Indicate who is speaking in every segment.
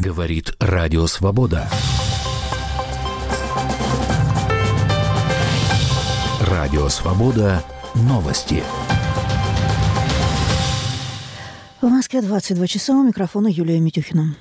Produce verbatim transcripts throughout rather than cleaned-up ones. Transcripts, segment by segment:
Speaker 1: Говорит Радио Свобода. Радио Свобода. Новости.
Speaker 2: В Москве двадцать два часа. У микрофона Юлия Митюхина.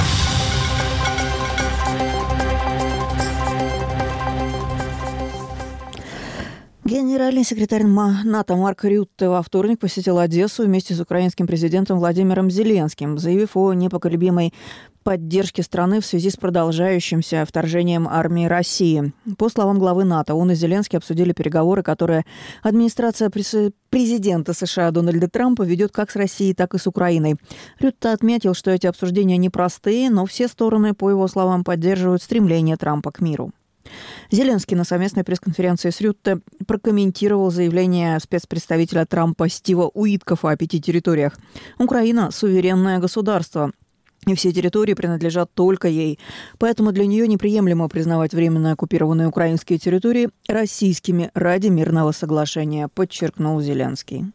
Speaker 2: Генеральный секретарь НАТО Марк Рютте во вторник посетил Одессу вместе с украинским президентом Владимиром Зеленским, заявив о непоколебимой поддержке страны в связи с продолжающимся вторжением армии России. По словам главы НАТО, он и Зеленский обсудили переговоры, которые администрация президента США Дональда Трампа ведет как с Россией, так и с Украиной. Рютте отметил, что эти обсуждения непростые, но все стороны, по его словам, поддерживают стремление Трампа к миру. Зеленский на совместной пресс-конференции с Рютте прокомментировал заявление спецпредставителя Трампа Стива Уиткофа о пяти территориях. Украина – суверенное государство, и все территории принадлежат только ей. Поэтому для нее неприемлемо признавать временно оккупированные украинские территории российскими ради мирного соглашения, подчеркнул Зеленский.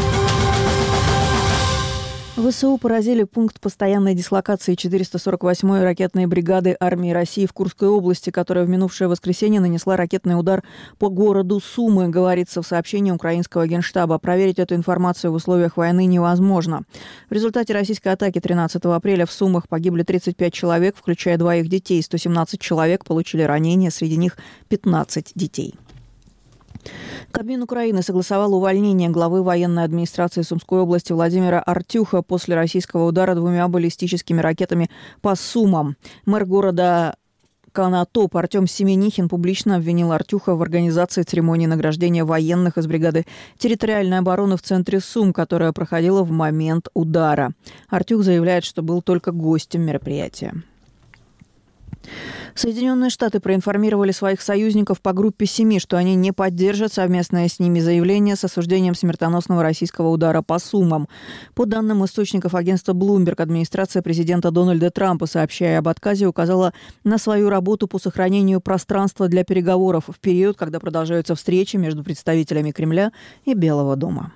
Speaker 2: ВСУ поразили пункт постоянной дислокации четыреста сорок восьмой ракетной бригады армии России в Курской области, которая в минувшее воскресенье нанесла ракетный удар по городу Сумы, говорится в сообщении украинского генштаба. Проверить эту информацию в условиях войны невозможно. В результате российской атаки тринадцатого апреля в Сумах погибли тридцать пять человек, включая двоих детей. сто семнадцать человек получили ранения, среди них пятнадцать детей. Кабмин Украины согласовал увольнение главы военной администрации Сумской области Владимира Артюха после российского удара двумя баллистическими ракетами по Сумам. Мэр города Конотоп Артем Семенихин публично обвинил Артюха в организации церемонии награждения военных из бригады территориальной обороны в центре Сум, которая проходила в момент удара. Артюх заявляет, что был только гостем мероприятия. Соединенные Штаты проинформировали своих союзников по группе семи, что они не поддержат совместное с ними заявление с осуждением смертоносного российского удара по Сумам. По данным источников агентства Bloomberg, администрация президента Дональда Трампа, сообщая об отказе, указала на свою работу по сохранению пространства для переговоров в период, когда продолжаются встречи между представителями Кремля и Белого дома.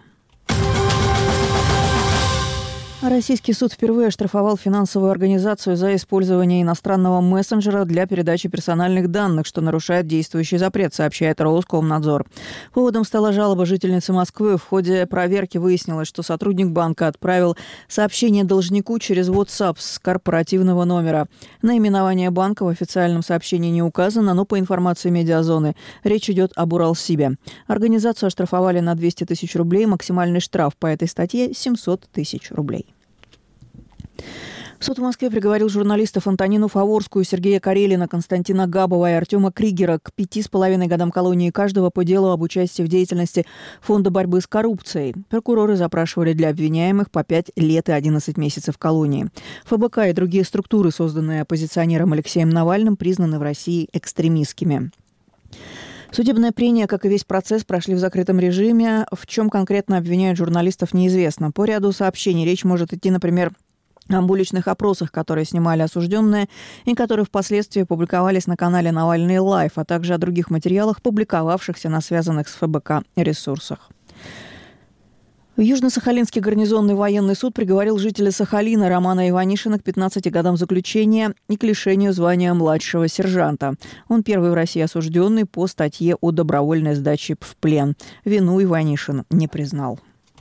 Speaker 2: Российский суд впервые оштрафовал финансовую организацию за использование иностранного мессенджера для передачи персональных данных, что нарушает действующий запрет, сообщает Роскомнадзор. Поводом стала жалоба жительницы Москвы. В ходе проверки выяснилось, что сотрудник банка отправил сообщение должнику через WhatsApp с корпоративного номера. Наименование банка в официальном сообщении не указано, но по информации Медиазоны речь идет об Уралсибе. Организацию оштрафовали на двести тысяч рублей. Максимальный штраф по этой статье – семьсот тысяч рублей. Суд в Москве приговорил журналистов Антонину Фаворскую, Сергея Карелина, Константина Габова и Артема Кригера к пяти с половиной годам колонии каждого по делу об участии в деятельности Фонда борьбы с коррупцией. Прокуроры запрашивали для обвиняемых по пять лет и одиннадцать месяцев колонии. ФБК и другие структуры, созданные оппозиционером Алексеем Навальным, признаны в России экстремистскими. Судебное прения, как и весь процесс, прошли в закрытом режиме. В чем конкретно обвиняют журналистов, неизвестно. По ряду сообщений речь может идти, например, об уличных опросах, которые снимали осужденные и которые впоследствии публиковались на канале «Навальный Лайв», а также о других материалах, публиковавшихся на связанных с ФБК ресурсах. В Южно-Сахалинский гарнизонный военный суд приговорил жителя Сахалина Романа Иванишина к пятнадцати годам заключения и к лишению звания младшего сержанта. Он первый в России осужденный по статье о добровольной сдаче в плен. Вину Иванишин не признал.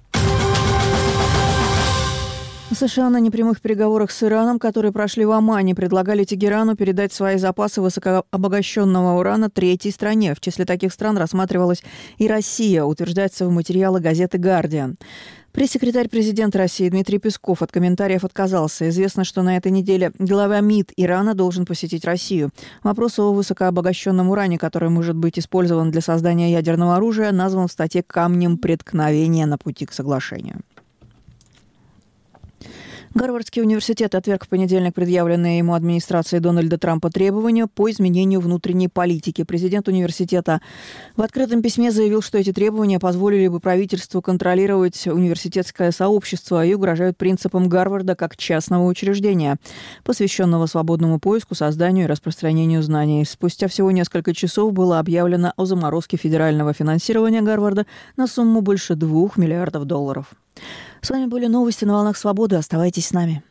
Speaker 2: США на непрямых переговорах с Ираном, которые прошли в Омане, предлагали Тегерану передать свои запасы высокообогащенного урана третьей стране. В числе таких стран рассматривалась и Россия, утверждается в материале газеты «Гардиан». Пресс-секретарь президента России Дмитрий Песков от комментариев отказался. Известно, что на этой неделе глава МИД Ирана должен посетить Россию. Вопрос о высокообогащенном уране, который может быть использован для создания ядерного оружия, назван в статье камнем преткновения на пути к соглашению. Гарвардский университет отверг в понедельник предъявленные ему администрацией Дональда Трампа требования по изменению внутренней политики. Президент университета в открытом письме заявил, что эти требования позволили бы правительству контролировать университетское сообщество и угрожают принципам Гарварда как частного учреждения, посвященного свободному поиску, созданию и распространению знаний. Спустя всего несколько часов было объявлено о заморозке федерального финансирования Гарварда на сумму больше двух миллиардов долларов. С вами были новости на «Волнах Свободы». Оставайтесь с нами.